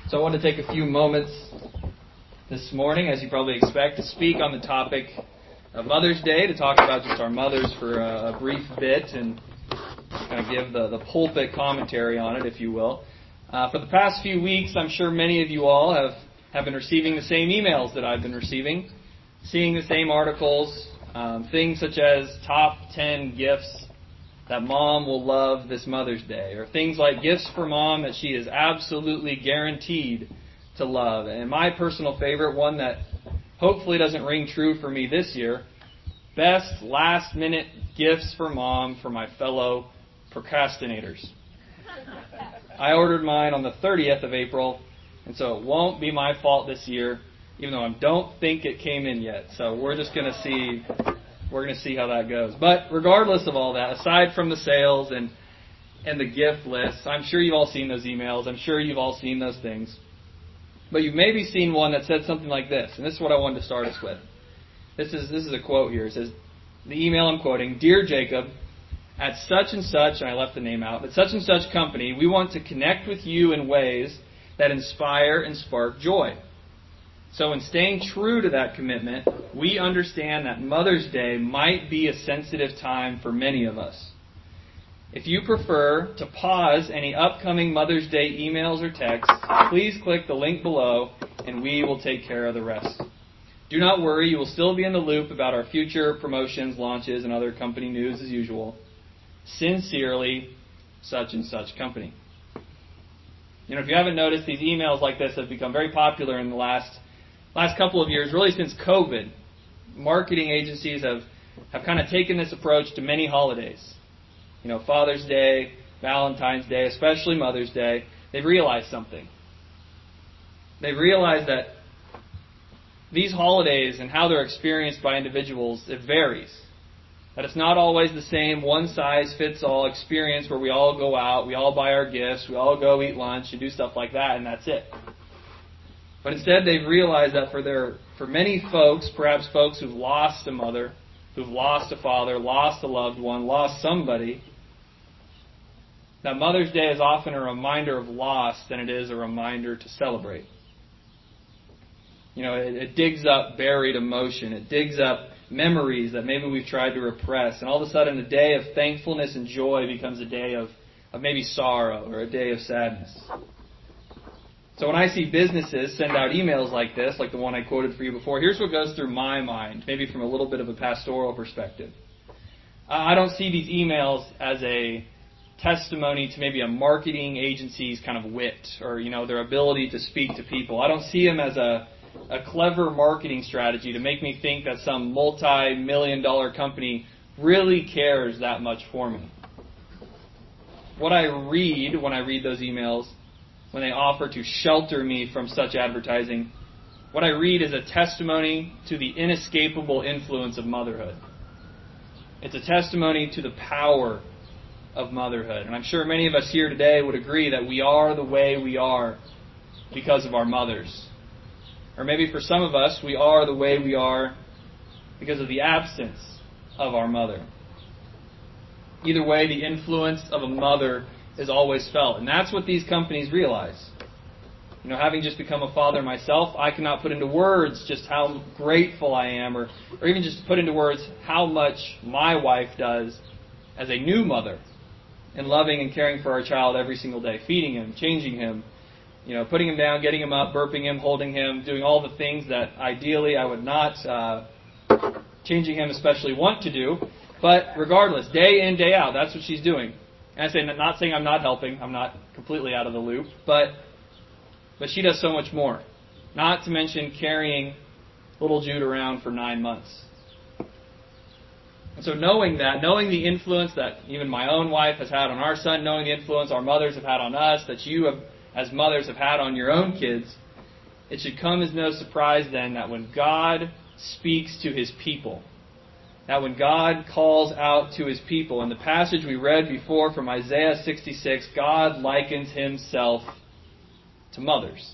So I want to take a few moments this morning, as you probably expect, to speak on the topic of Mother's Day, to talk about just our mothers for a brief bit and kind of give the pulpit commentary on it, if you will. For the past few weeks, I'm sure many of you all have been receiving the same emails that I've been receiving, seeing the same articles, things such as top 10 gifts that mom will love this Mother's Day, or things like gifts for mom that she is absolutely guaranteed to love. And my personal favorite, one that hopefully doesn't ring true for me this year, best last-minute gifts for mom for my fellow procrastinators. I ordered mine on the 30th of April, and so it won't be my fault this year, even though I don't think it came in yet. So we're just going to see. We're going to see how that goes. But regardless of all that, aside from the sales and the gift lists, I'm sure you've all seen those emails. I'm sure you've all seen those things. But you've maybe seen one that said something like this, and this is what I wanted to start us with. This is a quote here. It says, the email I'm quoting, "Dear Jacob, at such and such," and I left the name out, "at such and such company, we want to connect with you in ways that inspire and spark joy. So in staying true to that commitment, we understand that Mother's Day might be a sensitive time for many of us. If you prefer to pause any upcoming Mother's Day emails or texts, please click the link below and we will take care of the rest. Do not worry, you will still be in the loop about our future promotions, launches, and other company news as usual. Sincerely, such and such company." You know, if you haven't noticed, these emails like this have become very popular in the last couple of years, really since COVID. Marketing agencies have kind of taken this approach to many holidays. You know, Father's Day, Valentine's Day, especially Mother's Day. They've realized something. They've realized that these holidays and how they're experienced by individuals, it varies. That it's not always the same one-size-fits-all experience where we all go out, we all buy our gifts, we all go eat lunch and do stuff like that, and that's it. But instead, they've realized that for many folks, perhaps folks who've lost a mother, who've lost a father, lost a loved one, lost somebody, that Mother's Day is often a reminder of loss than it is a reminder to celebrate. You know, it digs up buried emotion. It digs up memories that maybe we've tried to repress. And all of a sudden, a day of thankfulness and joy becomes a day of maybe sorrow or a day of sadness. So when I see businesses send out emails like this, like the one I quoted for you before, here's what goes through my mind, maybe from a little bit of a pastoral perspective. I don't see these emails as a testimony to maybe a marketing agency's kind of wit or, you know, their ability to speak to people. I don't see them as a clever marketing strategy to make me think that some multi-million-dollar company really cares that much for me. What I read when I read those emails, when they offer to shelter me from such advertising, what I read is a testimony to the inescapable influence of motherhood. It's a testimony to the power of motherhood. And I'm sure many of us here today would agree that we are the way we are because of our mothers. Or maybe for some of us, we are the way we are because of the absence of our mother. Either way, the influence of a mother is always felt. And that's what these companies realize. You know, having just become a father myself, I cannot put into words just how grateful I am, or even just put into words how much my wife does as a new mother in loving and caring for our child every single day, feeding him, changing him, you know, putting him down, getting him up, burping him, holding him, doing all the things that ideally I would not, changing him especially, want to do. But regardless, day in, day out, that's what she's doing. And I'm not saying I'm not helping. I'm not completely out of the loop. But she does so much more. Not to mention carrying little Jude around for 9 months. And so knowing the influence that even my own wife has had on our son, knowing the influence our mothers have had on us, that you have, as mothers have had on your own kids, it should come as no surprise then that when God speaks to His people, that when God calls out to His people, in the passage we read before from Isaiah 66, God likens Himself to mothers.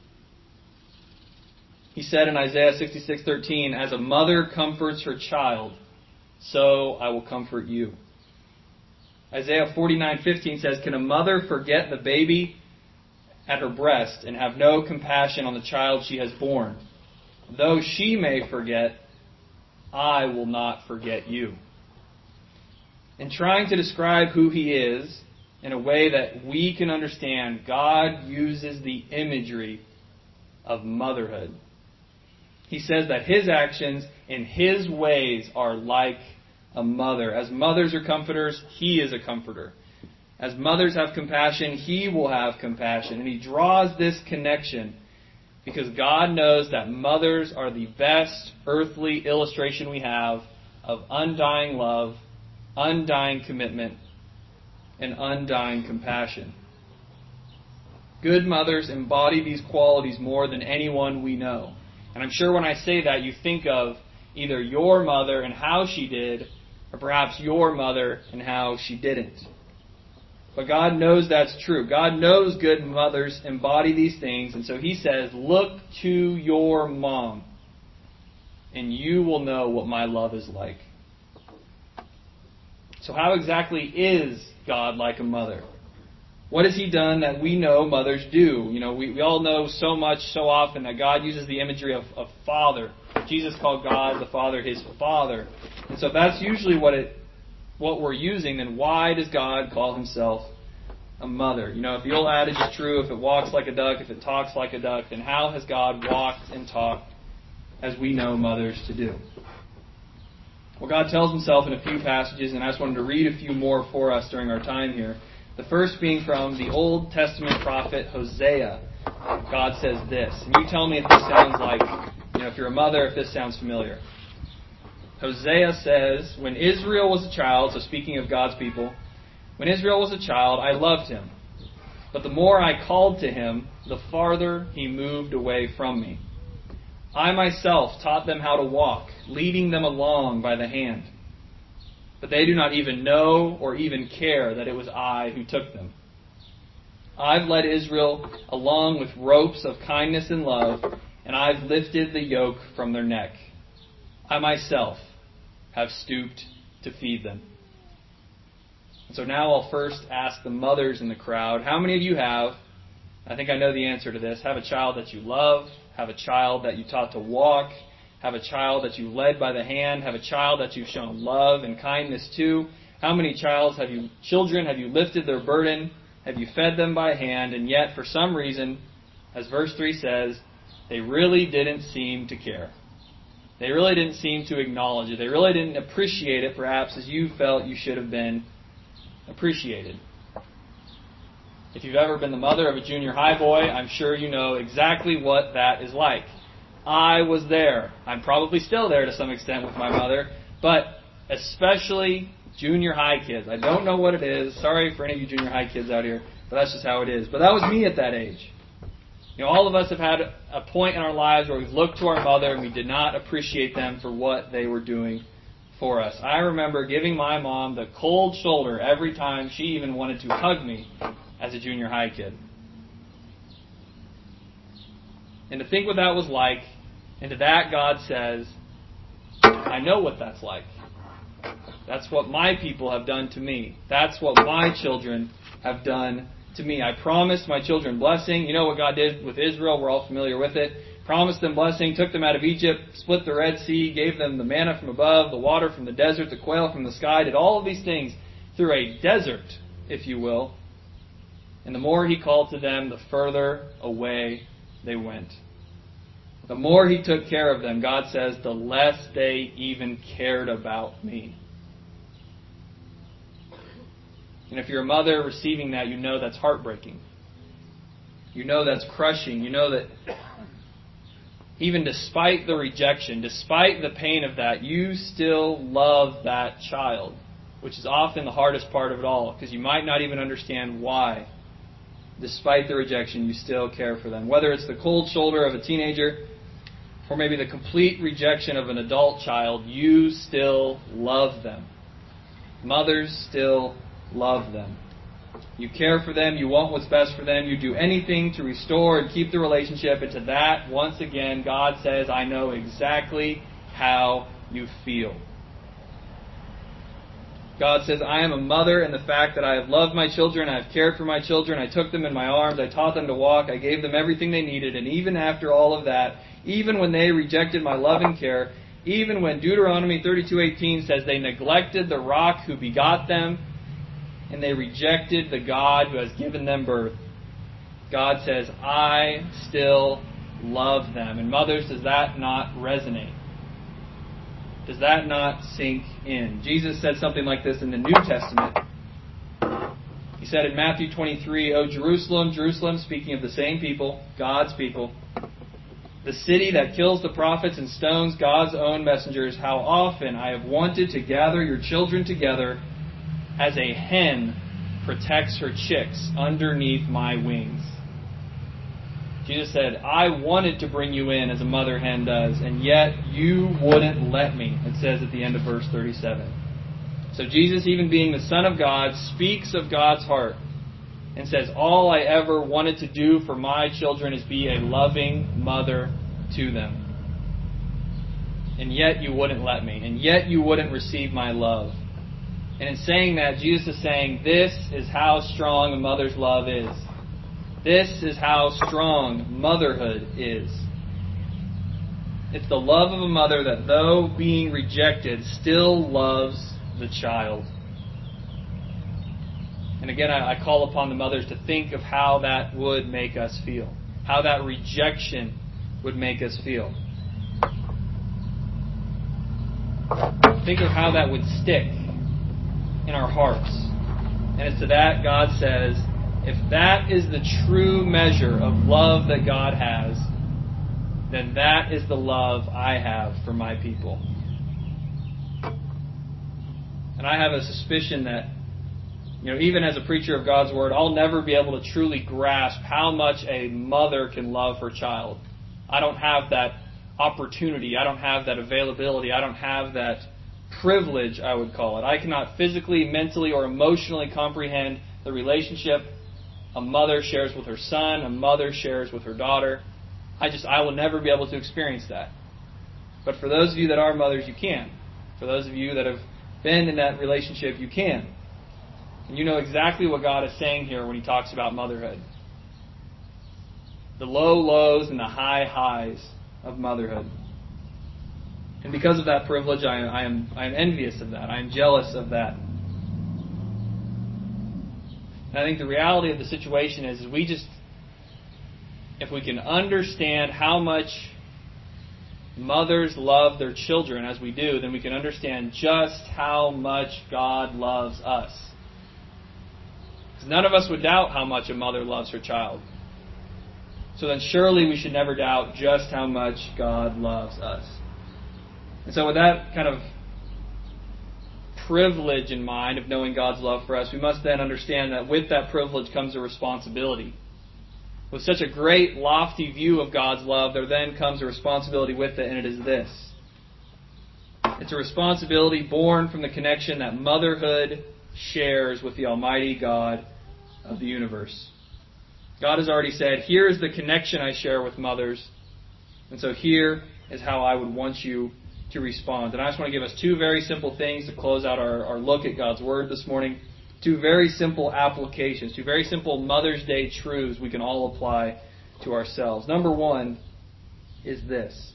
He said in Isaiah 66:13, "As a mother comforts her child, so I will comfort you." Isaiah 49:15 says, "Can a mother forget the baby at her breast and have no compassion on the child she has borne. Though she may forget, I will not forget you. In trying to describe who He is in a way that we can understand, God uses the imagery of motherhood. He says that His actions and His ways are like a mother. As mothers are comforters, He is a comforter. As mothers have compassion, He will have compassion. And He draws this connection because God knows that mothers are the best earthly illustration we have of undying love, undying commitment, and undying compassion. Good mothers embody these qualities more than anyone we know. And I'm sure when I say that, you think of either your mother and how she did, or perhaps your mother and how she didn't. But God knows that's true. God knows good mothers embody these things, and so He says, look to your mom, and you will know what my love is like. So how exactly is God like a mother? What has He done that we know mothers do? You know, we all know so much, so often, that God uses the imagery of father. Jesus called God the Father His Father. And so if that's usually what we're using, then why does God call Himself a mother? You know, if the old adage is true, if it walks like a duck, if it talks like a duck, then how has God walked and talked as we know mothers to do? Well, God tells Himself in a few passages, and I just wanted to read a few more for us during our time here. The first being from the Old Testament prophet Hosea. God says this, and you tell me if this sounds like, if you're a mother, if this sounds familiar. Hosea says, when Israel was a child, so speaking of God's people, when Israel was a child, I loved him. But the more I called to him, the farther he moved away from me. I myself taught them how to walk, leading them along by the hand. But they do not even know or even care that it was I who took them. I've led Israel along with ropes of kindness and love, and I've lifted the yoke from their neck. I myself have stooped to feed them. And so now I'll first ask the mothers in the crowd, how many of you have, I think I know the answer to this, have a child that you love, have a child that you taught to walk, have a child that you led by the hand, have a child that you've shown love and kindness to? How many children have you lifted their burden? Have you fed them by hand? And yet, for some reason, as verse 3 says, they really didn't seem to care. They really didn't seem to acknowledge it. They really didn't appreciate it, perhaps, as you felt you should have been appreciated. If you've ever been the mother of a junior high boy, I'm sure you know exactly what that is like. I was there. I'm probably still there to some extent with my mother, but especially junior high kids. I don't know what it is. Sorry for any of you junior high kids out here, but that's just how it is. But that was me at that age. All of us have had a point in our lives where we've looked to our mother and we did not appreciate them for what they were doing for us. I remember giving my mom the cold shoulder every time she even wanted to hug me as a junior high kid. And to think what that was like, and to that God says, I know what that's like. That's what my people have done to me. That's what my children have done to me. I promised my children blessing. You know what God did with Israel. We're all familiar with it. Promised them blessing, took them out of Egypt, split the Red Sea, gave them the manna from above, the water from the desert, the quail from the sky, did all of these things through a desert, if you will. And the more He called to them, the further away they went. The more He took care of them, God says, the less they even cared about me. And if you're a mother receiving that, you know that's heartbreaking. You know that's crushing. You know that even despite the rejection, despite the pain of that, you still love that child, which is often the hardest part of it all, because you might not even understand why. Despite the rejection, you still care for them. Whether it's the cold shoulder of a teenager or maybe the complete rejection of an adult child, you still love them. Mothers still love them. You care for them. You want what's best for them. You do anything to restore and keep the relationship. And to that, once again, God says, I know exactly how you feel. God says, I am a mother, and the fact that I have loved my children, I have cared for my children, I took them in my arms, I taught them to walk, I gave them everything they needed, and even after all of that, even when they rejected my love and care, even when Deuteronomy 32:18 says they neglected the rock who begot them, and they rejected the God who has given them birth, God says, I still love them. And mothers, does that not resonate? Does that not sink in? Jesus said something like this in the New Testament. He said in Matthew 23, O Jerusalem, Jerusalem, speaking of the same people, God's people, the city that kills the prophets and stones God's own messengers, how often I have wanted to gather your children together as a hen protects her chicks underneath my wings. Jesus said, I wanted to bring you in as a mother hen does, and yet you wouldn't let me, it says at the end of verse 37. So Jesus, even being the Son of God, speaks of God's heart and says, all I ever wanted to do for my children is be a loving mother to them. And yet you wouldn't let me, and yet you wouldn't receive my love. And in saying that, Jesus is saying, this is how strong a mother's love is. This is how strong motherhood is. It's the love of a mother that, though being rejected, still loves the child. And again, I call upon the mothers to think of how that would make us feel. How that rejection would make us feel. Think of how that would stick in our hearts. And it's to that God says, if that is the true measure of love that God has, then that is the love I have for my people. And I have a suspicion that, even as a preacher of God's Word, I'll never be able to truly grasp how much a mother can love her child. I don't have that opportunity. I don't have that availability. I don't have that privilege, I would call it. I cannot physically, mentally, or emotionally comprehend the relationship a mother shares with her son, a mother shares with her daughter. I will never be able to experience that. But for those of you that are mothers, you can. For those of you that have been in that relationship, you can. And you know exactly what God is saying here when He talks about motherhood. The low lows and the high highs of motherhood. And because of that privilege, I am envious of that. I am jealous of that. And I think the reality of the situation is if we can understand how much mothers love their children as we do, then we can understand just how much God loves us. Because none of us would doubt how much a mother loves her child. So then surely we should never doubt just how much God loves us. And so with that kind of privilege in mind of knowing God's love for us, we must then understand that with that privilege comes a responsibility. With such a great, lofty view of God's love, there then comes a responsibility with it, and it is this. It's a responsibility born from the connection that motherhood shares with the Almighty God of the universe. God has already said, here is the connection I share with mothers, and so here is how I would want you to respond. And I just want to give us two very simple things to close out our look at God's Word this morning. Two very simple applications, two very simple Mother's Day truths we can all apply to ourselves. Number one is this.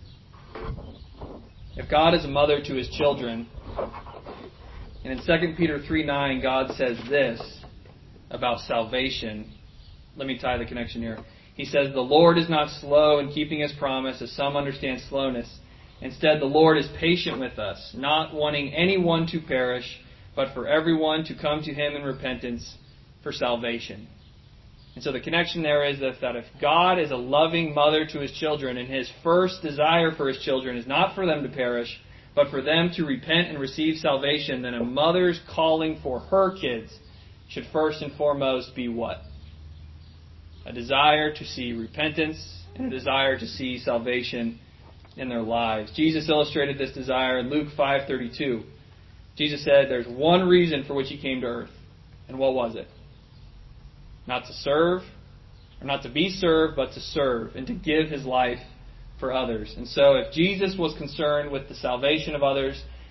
If God is a mother to His children, and in 2 Peter 3:9, God says this about salvation. Let me tie the connection here. He says, the Lord is not slow in keeping His promise, as some understand slowness. Instead, the Lord is patient with us, not wanting anyone to perish, but for everyone to come to Him in repentance for salvation. And so the connection there is that if God is a loving mother to His children, and His first desire for His children is not for them to perish, but for them to repent and receive salvation, then a mother's calling for her kids should first and foremost be what? A desire to see repentance and a desire to see salvation in their lives. Jesus illustrated this desire in Luke 5:32. Jesus said there's one reason for which He came to earth. And what was it? Not to serve, or not to be served, but to serve and to give His life for others. And so if Jesus was concerned with the salvation of others,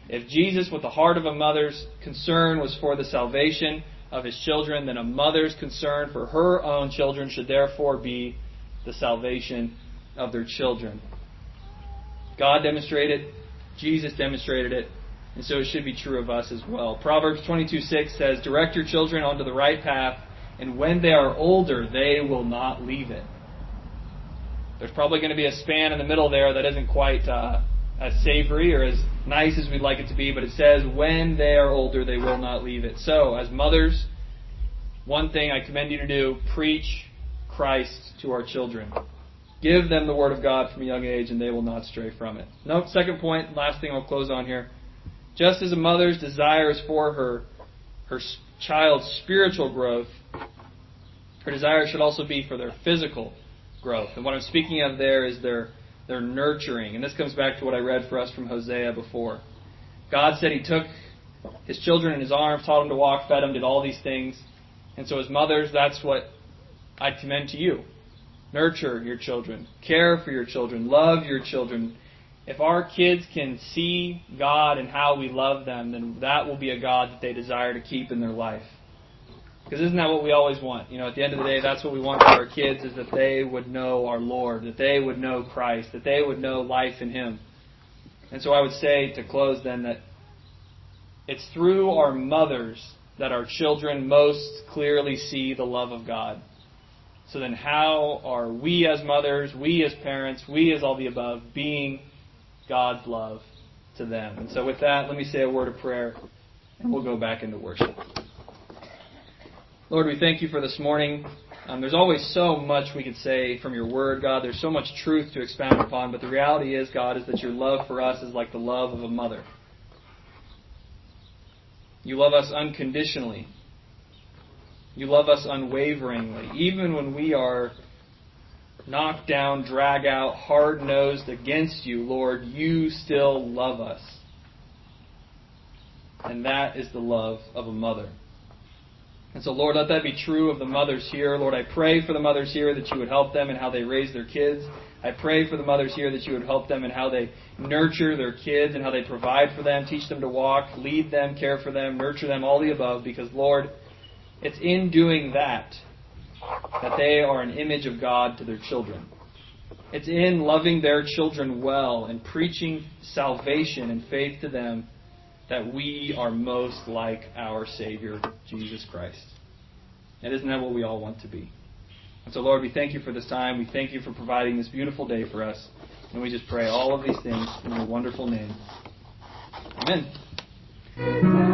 If Jesus, with the heart of a mother's concern, was for the salvation of his children, then a mother's concern for her own children should therefore be the salvation of their children. God demonstrated it, Jesus demonstrated it, and so it should be true of us as well. Proverbs 22:6 says, "Direct your children onto the right path, and when they are older, they will not leave it." There's probably going to be a span in the middle there that isn't quite as savory or as nice as we'd like it to be, but it says, when they are older, they will not leave it. So, as mothers, one thing I commend you to do, preach Christ to our children. Give them the Word of God from a young age, and they will not stray from it. Note, second point, last thing I'll close on here. Just as a mother's desire is for her child's spiritual growth, her desire should also be for their physical growth. And what I'm speaking of there is their nurturing. And this comes back to what I read for us from Hosea before. God said He took His children in His arms, taught them to walk, fed them, did all these things. And so as mothers, that's what I commend to you. Nurture your children. Care for your children. Love your children. If our kids can see God and how we love them, then that will be a God that they desire to keep in their life. Because isn't that what we always want? At the end of the day, that's what we want for our kids, is that they would know our Lord, that they would know Christ, that they would know life in Him. And so I would say, to close then, that it's through our mothers that our children most clearly see the love of God. So then how are we as mothers, we as parents, we as all the above, being God's love to them? And so with that, let me say a word of prayer, and we'll go back into worship. Lord, we thank You for this morning. There's always so much we could say from Your Word, God. There's so much truth to expound upon, but the reality is, God, is that Your love for us is like the love of a mother. You love us unconditionally. You love us unwaveringly. Even when we are knocked down, drag out, hard-nosed against You, Lord, You still love us. And that is the love of a mother. And so, Lord, let that be true of the mothers here. Lord, I pray for the mothers here that You would help them in how they raise their kids. I pray for the mothers here that You would help them in how they nurture their kids and how they provide for them, teach them to walk, lead them, care for them, nurture them, all the above. Because, Lord, it's in doing that they are an image of God to their children. It's in loving their children well and preaching salvation and faith to them that we are most like our Savior, Jesus Christ. And isn't that what we all want to be? And so, Lord, we thank You for this time. We thank You for providing this beautiful day for us. And we just pray all of these things in Your wonderful name. Amen.